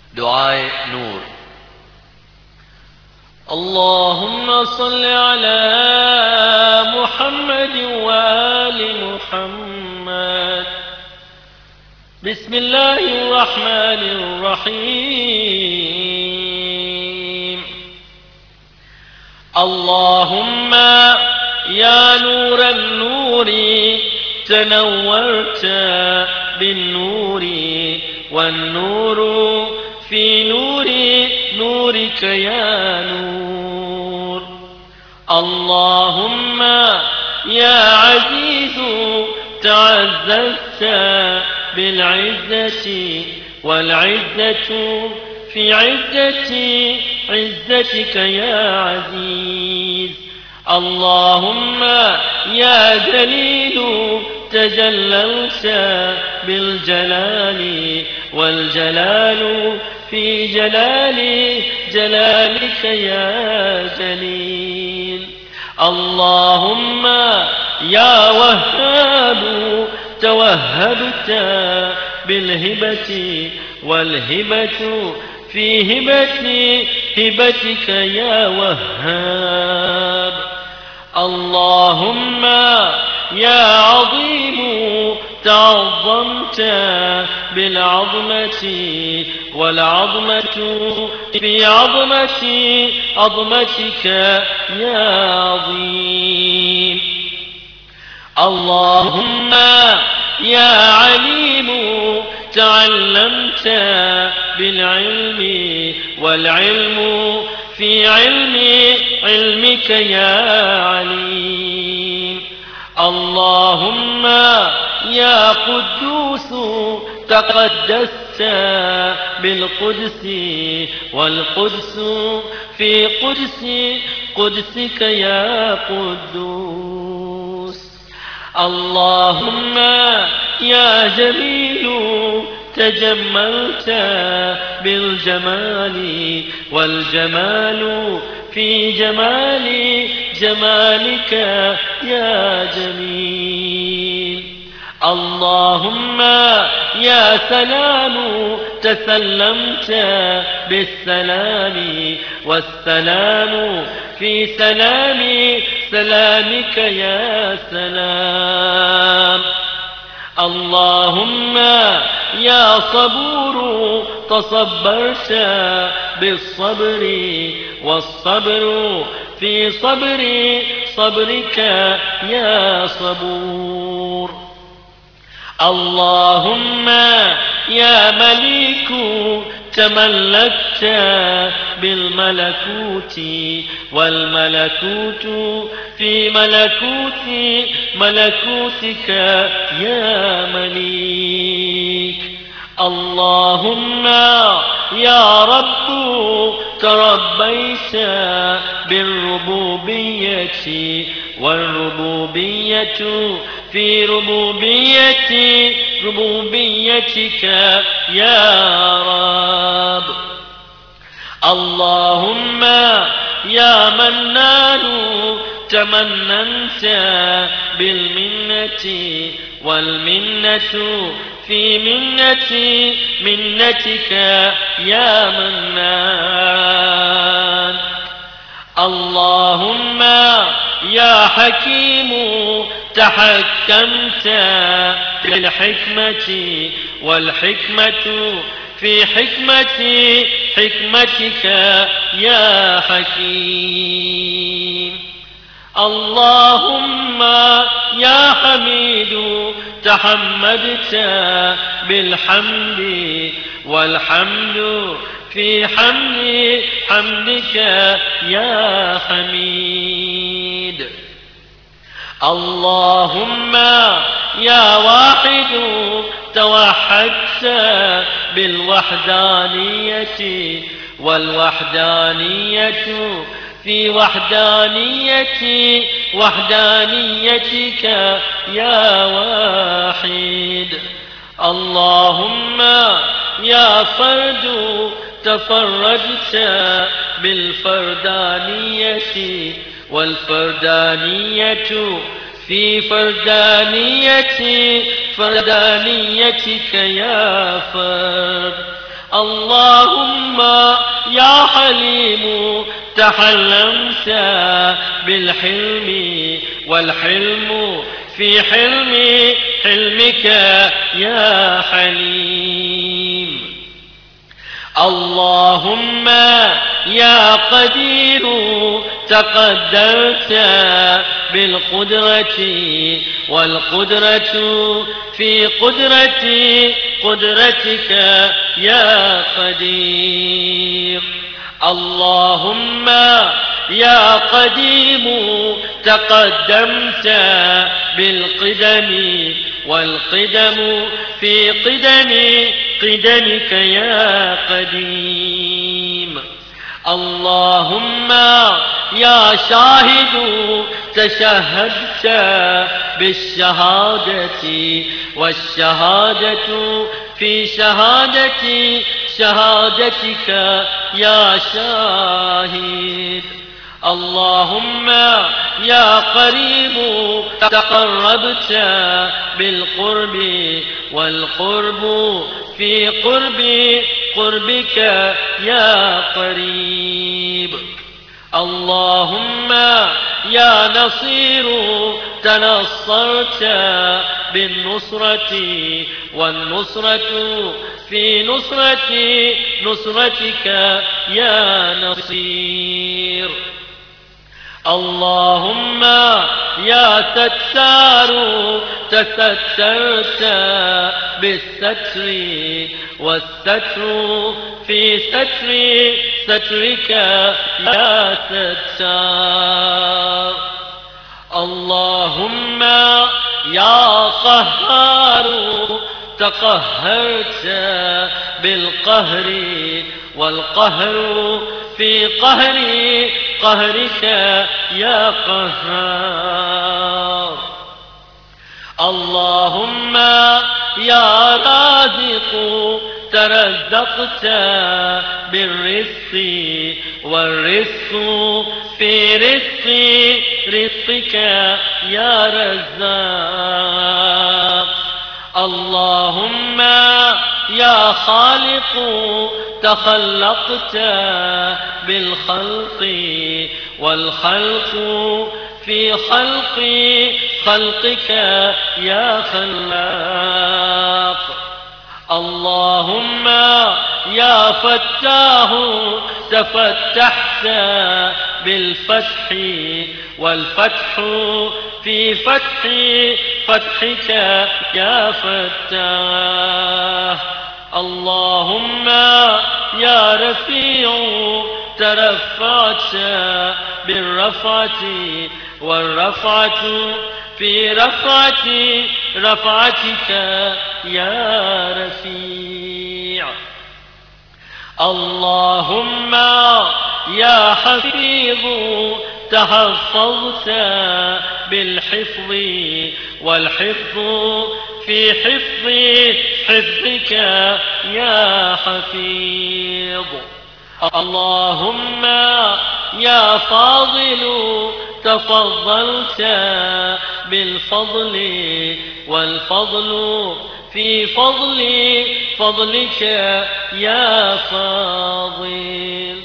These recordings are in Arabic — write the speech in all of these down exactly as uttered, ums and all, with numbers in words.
دعاء نور. اللهم صل على محمد وآل محمد. بسم الله الرحمن الرحيم. اللهم يا نور النور تنورت بالنور، والنور في نور نورك يا نور. اللهم يا عزيز تعززت بالعزة، والعزة في عزة عزتك يا عزيز. اللهم يا جليل تجللت بالجلال، والجلال في جلال جلالك يا جليل. اللهم يا وهاب توهبت بالهبة، والهبة في هبة هبتك يا وهاب. اللهم يا عظيم تعظمت بالعظمة، والعظمة في عظمة عظمتك يا عظيم. اللهم يا عليم تعلمت بالعلم، والعلم في علم علمك يا عليم. اللهم يا قدوس تقدست بالقدس، والقدس في قدس قدسك يا قدوس. اللهم يا جميل تجملت بالجمال، والجمال في جمال جمالك يا جميل. اللهم يا سلام تسلمت بالسلام، والسلام في سلام سلامك يا سلام. اللهم يا صبور تصبرت بالصبر، والصبر في صبر صبرك يا صبور. اللهم يا مليك تملكت بالملكوت، والملكوت في ملكوت ملكوتك يا مليك. اللهم يا رب تربيت بالربوبية، والربوبية في ربوبية ربوبيتك يا رب. اللهم يا منان تمننت بالمنة، والمنة في منة منتك يا منان. اللهم يا حكيم تحكمت بالحكمة، والحكمة في حكمة حكمتك يا حكيم. اللهم يا حميد تحمدت بالحمد، والحمد في حمد حمدك يا حميد. اللهم يا واحد توحدت بالوحدانية، والوحدانية في وحدانية وحدانيتك يا واحد. اللهم يا فرد تفردت بالفردانية، والفردانية في فردانية فردانيتك يا فرد. اللهم يا حليم تحلمت بالحلم والحلم في حلم حلمك يا حليم. اللهم يا قدير تقدرت بالقدرة والقدرة في قدرة قدرتك يا قدير. اللهم يا قديم تقدمت بالقدم والقدم في قدم قدمك يا قديم. اللهم يا شاهد تشهدت بالشهادة والشهادة في شهادة شهادتك يا شاهد. اللهم يا قريب تقربت بالقرب والقرب في قرب قربك يا قريب. اللهم يا نصير تنصرت بالنصرة والنصرة في نصرة نصرتك يا نصير. اللهم يا ستار تسترت بالستر والستر في ستر سترك يا ستار. اللهم يا قهار تقهرت بالقهر والقهر في قهر قهرك يا قهار. اللهم يا رازق ترزقت بالرزق والرزق في رزق رزقك يا رزاق. اللهم يا خالق تخلقت بالخلق والخلق في خلق خلقك يا خلاق. اللهم يا فتاه تفتحت بالفتح والفتح في فتح فتحك يا فتاه. اللهم يا رفيع ترفعت بالرفعة والرفعة في رفعة رفعتك يا رفيع. اللهم يا حفيظ تحفظت بالحفظ والحفظ في حفظ حفظك يا حفيظ. اللهم يا فاضل تفضلت بالفضل والفضل في فضل فضلك يا فاضل.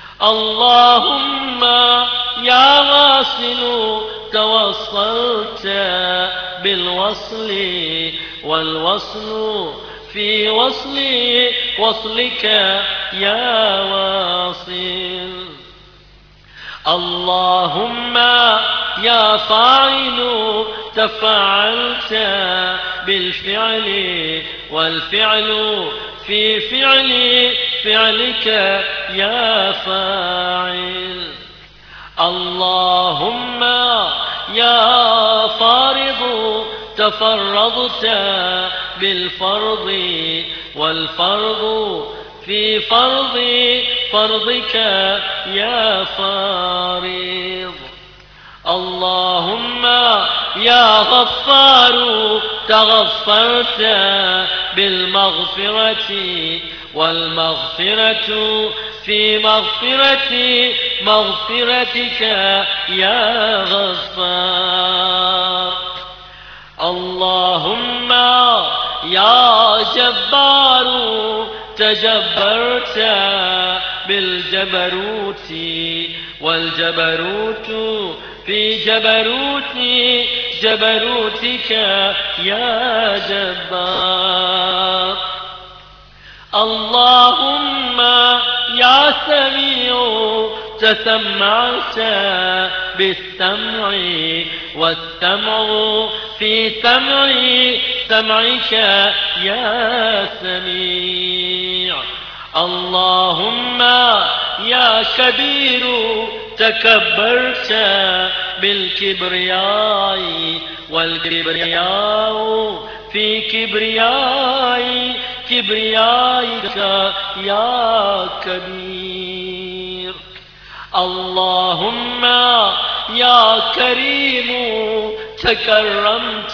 اللهم يا واصل توصلت بالوصل والوصل في وصل وصلك يا واصل. اللهم يا فاعل تفعلت بالفعل والفعل في فعل فعلك يا فاعل. اللهم يا فارض تفرضت بالفرض والفرض في فرض فرضك يا فارض. اللهم يا غفار تغفرت بالمغفرة والمغفرة في مغفرة مغفرتك يا غفار. اللهم يا جبار تجبرت بالجبروت والجبروت في جبروت جبروتك يا جبار. اللهم يا سميع تسمعت بالسمع والسمع في سمع سمعك يا سميع. اللهم يا كبير تكبرت بالكبرياء والكبرياء في كبرياء كبريائك يا كبير. اللهم يا كريم تكرمت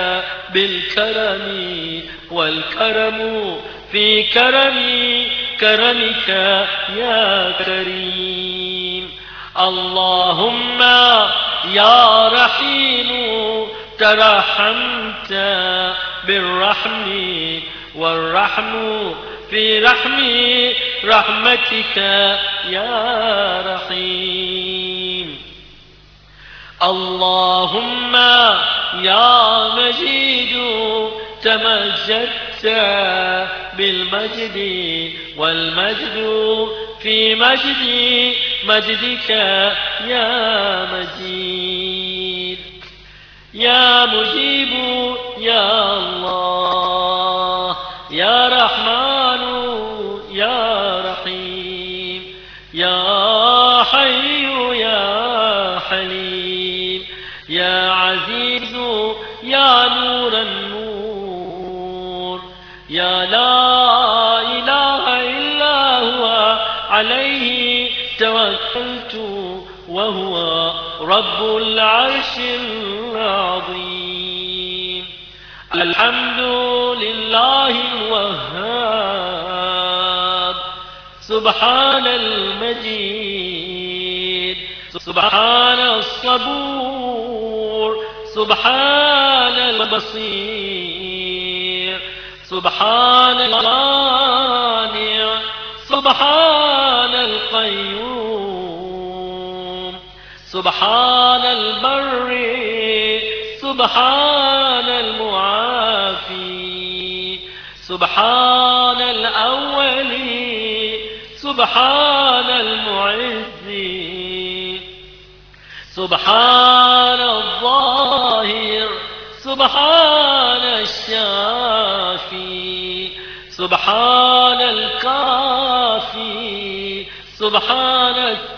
بالكرم والكرم في كرم كرمك يا كريم. اللهم يا رحيم ترحمت بالرحم والرحم في رحم رحمتك يا رحيم. اللهم يا مجيد تمجدت بالمجد والمجد في مجد مجدك يا مجيد. يا مجيب يا الله يا رحمن يا رحيم يا حي يا حليم يا عزيز يا نور النور يا لا إله إلا هو عليه توكلت وهو رب العرش العظيم. الحمد لله الوهاب سبحان المجيد سبحان الصبور سبحان البصير سبحان المانع سبحان القيوم سبحان البر سبحان المعافي سبحان الأول سبحان المعز سبحان الظاهر سبحان الشافي سبحان الكافي سبحان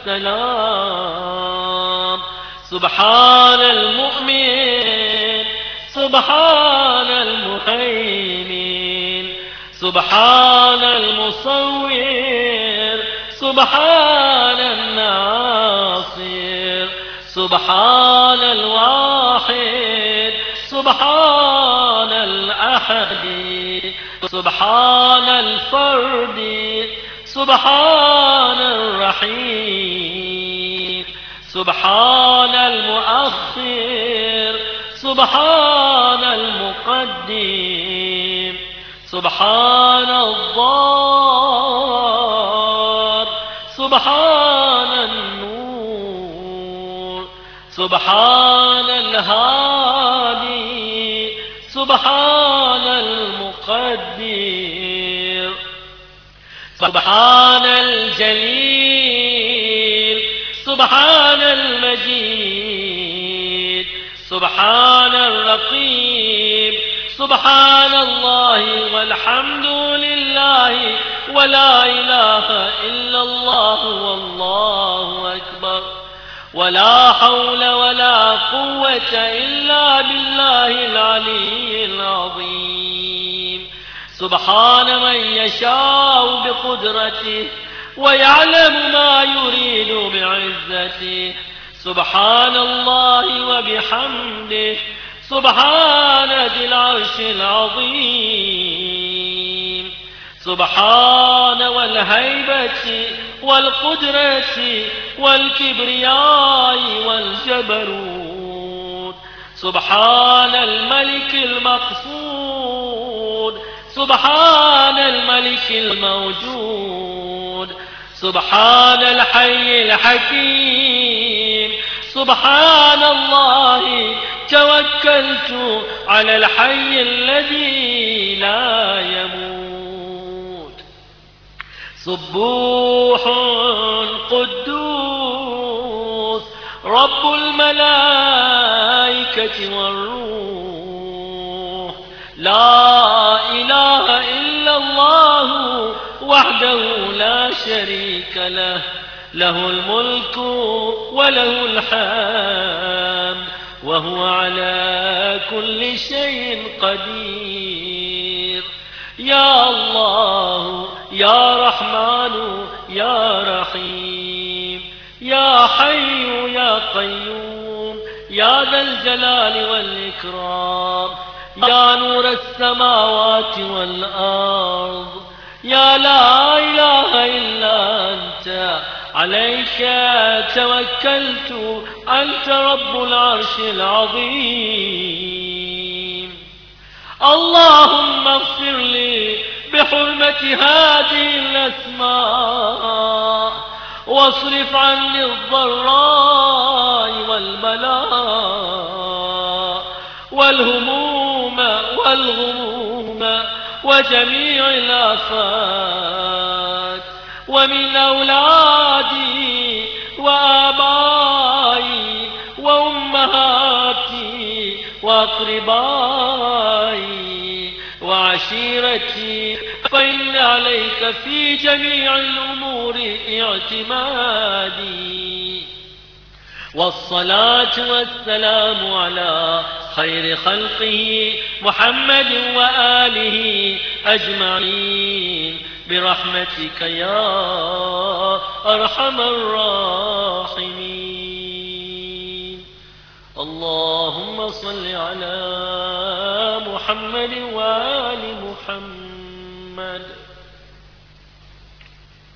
السلام سبحان المؤمن سبحان المهيمن سبحان المصور سبحان الناصر سبحان الواحد سبحان الأحد سبحان الفرد سبحان الرحيم سبحان المؤخر سبحان المقدم سبحان الضار سبحان النور سبحان الهادي سبحان المقدر سبحان الجليل سبحان المجيد سبحان الرقيب سبحان الله والحمد لله ولا إله إلا الله والله أكبر ولا حول ولا قوة إلا بالله العلي العظيم. سبحان من يشاء بقدرته ويعلم ما يريد بعزته سبحان الله وبحمده سبحان ذي العرش العظيم سبحان والهيبة والقدرة والكبرياء والجبروت سبحان الملك المقصود سبحان الملك الموجود، سبحان الحي الحكيم، سبحان الله توكلت على الحي الذي لا يموت. سبوح قدوس رب الملائكة والروح، لا إله إلا الله وحده لا شريك له، له الملك وله الحمد وهو على كل شيء قدير. يا الله يا رحمن يا رحيم، يا حي يا قيوم، يا ذا الجلال والإكرام، يا نور السماوات والأرض، يا لا إله إلا أنت عليك توكلت، أنت رب العرش العظيم. اللهم اغفر لي بحرمة هذه الأسماء، واصرف عني الضراء والبلاء والهموم والغموم وجميع الآفات، ومن أولادي وآبائي وأمهاتي وأقربائي وعشيرتي، فإن عليك في جميع الأمور اعتمادي. والصلاة والسلام على خير خلقه محمد وآله أجمعين برحمتك يا أرحم الراحمين. اللهم صل على محمد وآل محمد.